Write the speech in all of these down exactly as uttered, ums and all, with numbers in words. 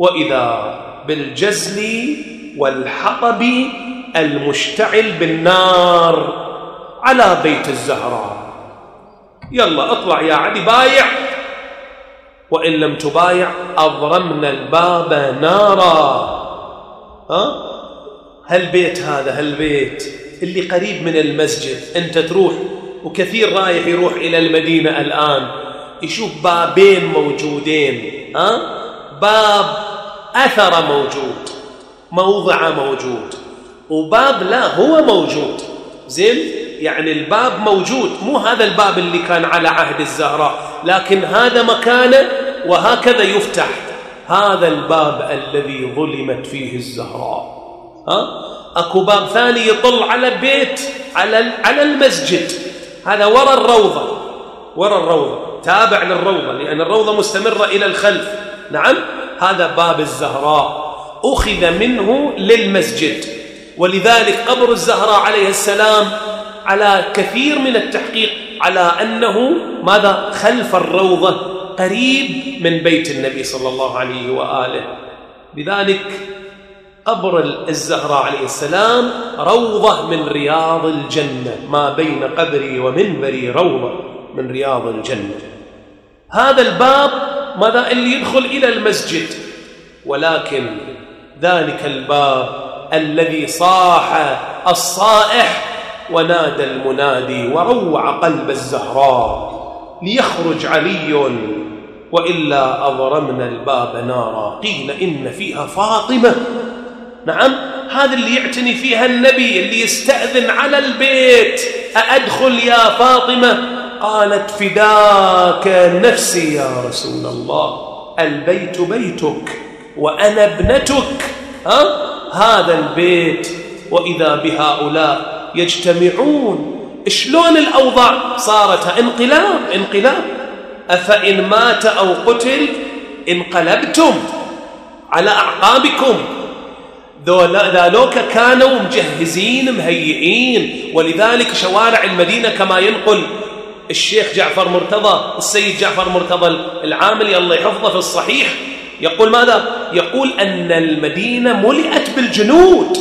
وإذا بالجزل والحطب المشتعل بالنار على بيت الزهراء. يلا اطلع يا علي بايع، وإن لم تبايع أضرمنا الباب نارا. ها؟ هالبيت هذا هالبيت اللي قريب من المسجد، أنت تروح، وكثير رايح يروح إلى المدينة الآن يشوف بابين موجودين، ها؟ باب أثر موجود، موضع موجود، وباب لا هو موجود. زين؟ يعني الباب موجود، مو هذا الباب اللي كان على عهد الزهراء، لكن هذا مكانه وهكذا يفتح. هذا الباب الذي ظلمت فيه الزهراء. ها؟ أكو باب ثاني يطل على بيت على على المسجد، هذا وراء الروضة، وراء الروضة تابع للروضة، لأن الروضة مستمرة إلى الخلف. نعم، هذا باب الزهراء أخذ منه للمسجد. ولذلك قبر الزهراء عليه السلام على كثير من التحقيق على أنه ماذا؟ خلف الروضة، قريب من بيت النبي صلى الله عليه وآله. بذلك قبر الزهراء عليه السلام روضة من رياض الجنة، ما بين قبري ومنبري روضة من رياض الجنة. هذا الباب ماذا؟ اللي يدخل إلى المسجد. ولكن ذلك الباب الذي صاح الصائح ونادى المنادي وروع قلب الزهراء ليخرج علي، وإلا أضرمنا الباب نارا. قيل إن فيها فاطمة. نعم، هذا اللي يعتني فيها النبي، اللي يستأذن على البيت: أأدخل يا فاطمة؟ قالت: فداك نفسي يا رسول الله، البيت بيتك وأنا ابنتك. ها؟ هذا البيت، وإذا بهؤلاء يجتمعون. شلون الأوضاع صارت؟ انقلاب انقلاب. أفإن مات أو قتل انقلبتم على أعقابكم. ذلك كانوا مجهزين مهيئين. ولذلك شوارع المدينة كما ينقل الشيخ جعفر مرتضى، السيد جعفر مرتضى العاملي الله يحفظه في الصحيح، يقول ماذا؟ يقول أن المدينة ملئت بالجنود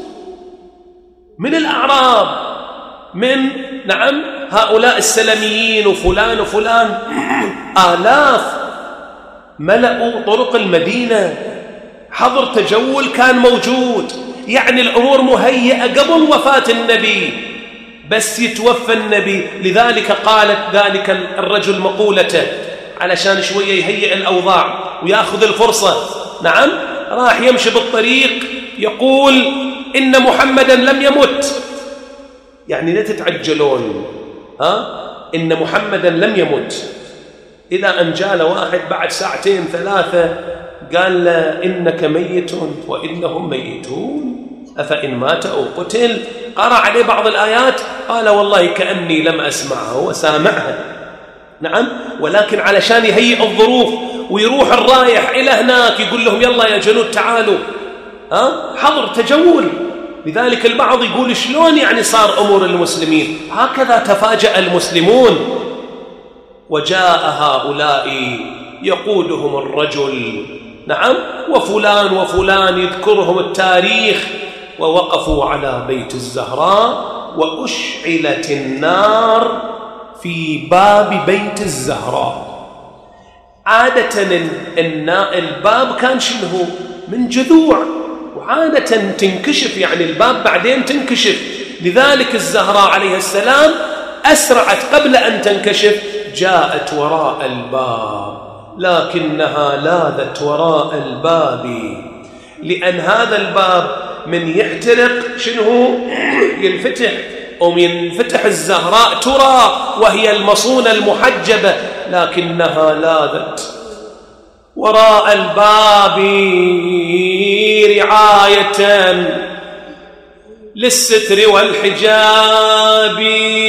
من الأعراب، من نعم هؤلاء السلميين وفلان وفلان، آلاف ملأوا طرق المدينة. حظر تجول كان موجود، يعني الأمور مهيئة قبل وفاة النبي، بس يتوفى النبي. لذلك قالت ذلك الرجل مقولته علشان شوية يهيئ الأوضاع ويأخذ الفرصة. نعم، راح يمشي بالطريق يقول: إن محمدا لم يمت. يعني لا تتعجلون، ها؟ إن محمدا لم يمت. إذا أن جاء واحد بعد ساعتين ثلاثة قال له: إنك ميت وإنهم ميتون، أفإن مات أو قتل. قرأ عليه بعض الآيات، قال: والله كأني لم أسمعها وسامعها. نعم، ولكن علشان يهيئ الظروف ويروح الرايح إلى هناك يقول لهم: يلا يا جنود تعالوا، ها؟ حظر تجول. لذلك البعض يقول: شلون يعني صار أمور المسلمين هكذا؟ تفاجأ المسلمون. وجاء هؤلاء يقودهم الرجل، نعم، وفلان وفلان يذكرهم التاريخ، ووقفوا على بيت الزهراء، وأشعلت النار في باب بيت الزهراء. عادة الباب كان شنو؟ من جذوع، وعادة تنكشف، يعني الباب بعدين تنكشف. لذلك الزهراء عليه السلام أسرعت قبل أن تنكشف، جاءت وراء الباب، لكنها لاذت وراء الباب، لأن هذا الباب من يحترق شنو؟ ينفتح، ومن فتح الزهراء ترى وهي المصونة المحجبة، لكنها لاذت وراء الباب رعاية للستر والحجاب،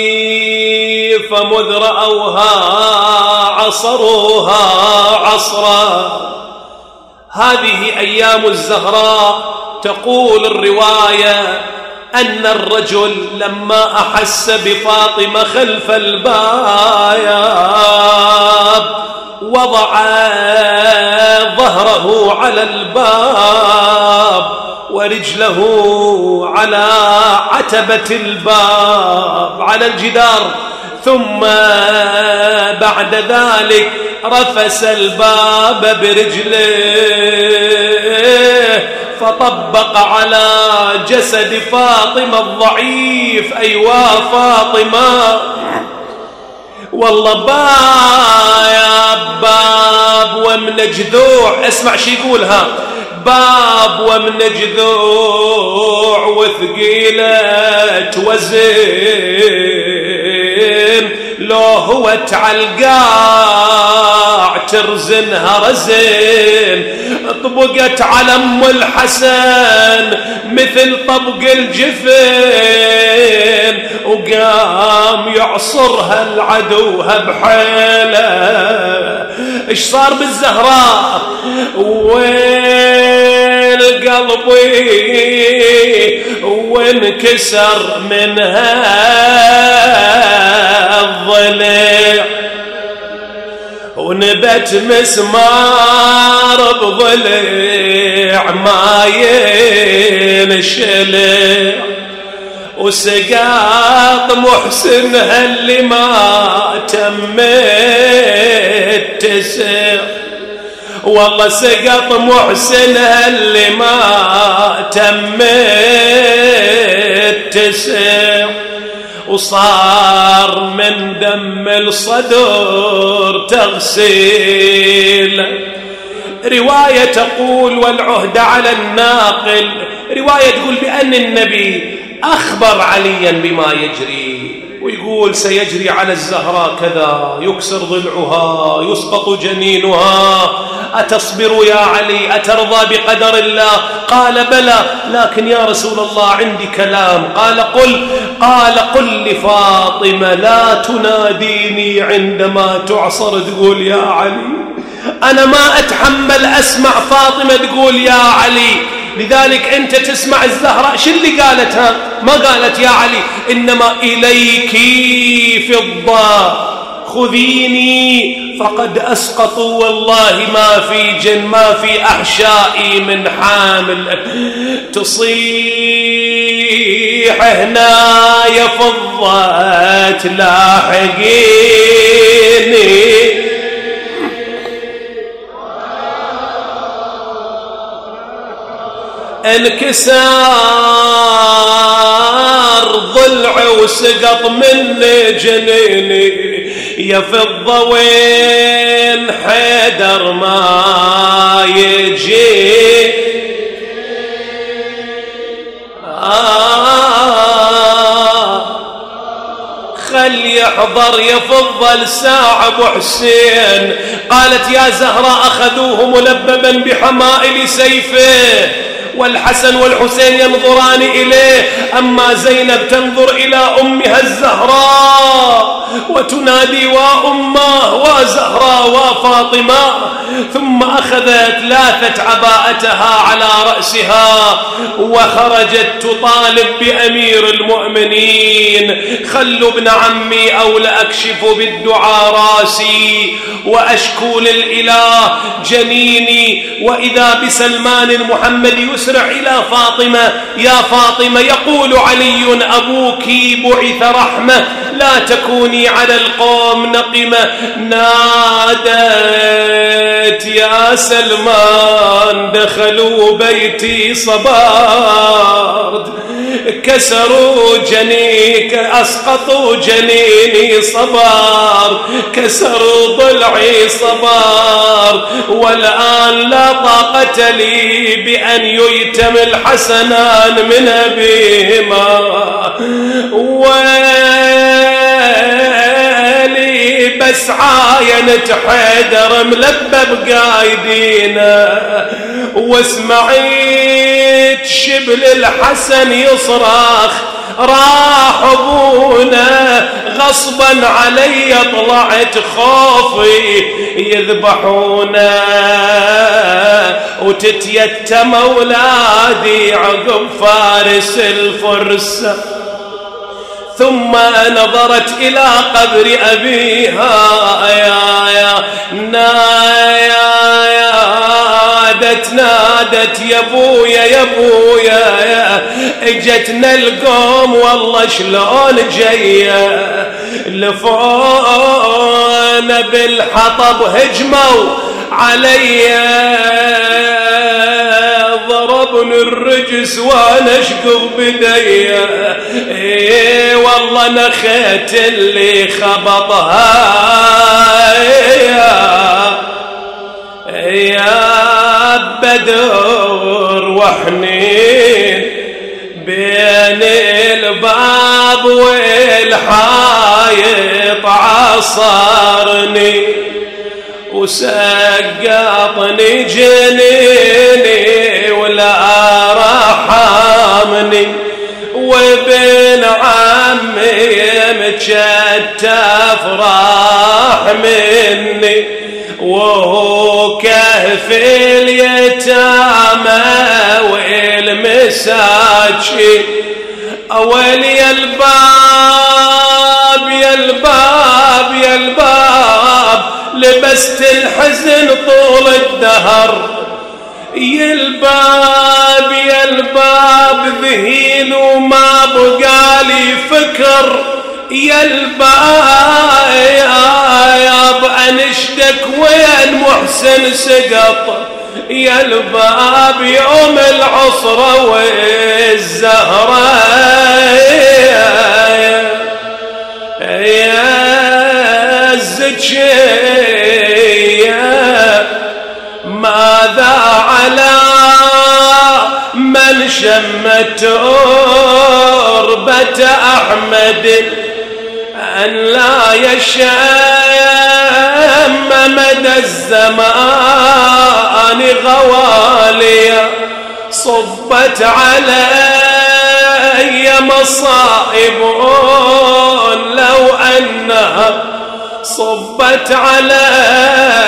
فمذ رأوها عصروها عصرا. هذه أيام الزهراء. تقول الرواية أن الرجل لما أحس بفاطمة خلف الباب وضع ظهره ظهره على الباب ورجله على عتبة الباب على الجدار، ثم بعد ذلك رفس الباب برجله فطبق على جسد فاطمة الضعيف. أيوة فاطمة والله باب باب ومن جذوع، اسمع شي يقولها، باب ومن جذوع وثقيلة وزن، لو هو تعالقاع ترزنها رزن، طبقت على ام الحسن مثل طبق الجفن، وقام يعصرها العدوها بحيله. ايش صار بالزهراء؟ وين قلبي وانكسر منها الضلع، ونبت مسمار بضلع ما ينشلع، وسقاط محسنها اللي ما تمت تسع، والله سقط محسنها اللي ما تمت تسع، وصار من دم الصدر تغسيل. رواية تقول والعهد على الناقل، رواية تقول بأن النبي أخبر عليا بما يجري، ويقول سيجري على الزهراء كذا، يكسر ضلعها، يسقط جنينها، أتصبر يا علي؟ أترضى بقدر الله؟ قال بلى، لكن يا رسول الله عندي كلام. قال قل قال قل لفاطمة لا تناديني عندما تعصر تقول يا علي، أنا ما أتحمل أسمع فاطمة تقول يا علي. لذلك أنت تسمع الزهراء شو اللي قالتها؟ ما قالت يا علي، إنما إليك فضة خذيني فقد أسقطوا والله ما في جن ما في أحشائي من حامل. تصيح هنا يا فضة تلاحقيني، انكسار ضلعي وسقط مني جنيني، يا فضة وين حيدر ما يجي؟ آه خل يحضر يا فضة لساعة أبو حسين. قالت يا زهراء أخذوه ملببا بحمائل سيفه، والحسن والحسين ينظران إليه، أما زينب تنظر إلى أمها الزهراء وتنادي وأمه وزهراء وفاطمة، ثم أخذت لاثت عباءتها على رأسها وخرجت تطالب بأمير المؤمنين خلوا ابن عمي أو لأكشف بالدعاء راسي وأشكو للإله جنيني. وإذا بسلمان المحمد يسرع إلى فاطمة، يا فاطمة يقول علي أبوك بعث رحمة لا تكوني على القوم نقمة. نادت يا سلمان دخلوا بيتي صبارد، كسروا جنيك أسقطوا جنيني صبار، كسروا ضلعي صبار، والآن لا طاقة لي بأن ييتم الحسنان من أبيهما. ويلي بس عاينت حيدر ملبب قايدينا، واسمعيت شبل الحسن يصرخ راح ابونا غصبا علي، طلعت خوفي يذبحونا وتتيتم اولادي عقب فارس الفرس. ثم نظرت إلى قبر أبيها يا يا يا نادت نادت يا بويا يا بويا، اجتنا القوم والله شلون جايه، لفونا بالحطب هجموا عليا، ضربني الرجس وانا اشقض بديا، ايه والله نخيت اللي خبطها يا بدر وحنين بين الباب والحايط عصرني وسقطني جنيني ولا رحمني، وابن عمي متشتف راح مني، وهو كهف اليتامى والمساكين، أول يا الباب يا الباب يا الباب لبست الحزن طول الدهر، يا الباب يا الباب ذهين وما بقالي فكر، يا الباب يا بأنشدك وين محسن سقط، يا الباب يوم العصرة والزهرة يا الزكية، ماذا على من شمت تربة أحمد أن لا يشم مدى الزمان غواليا، صبت علي مصائب لو أنها صبت على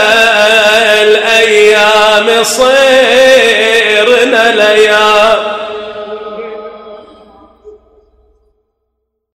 الأيام صيرنا ليا،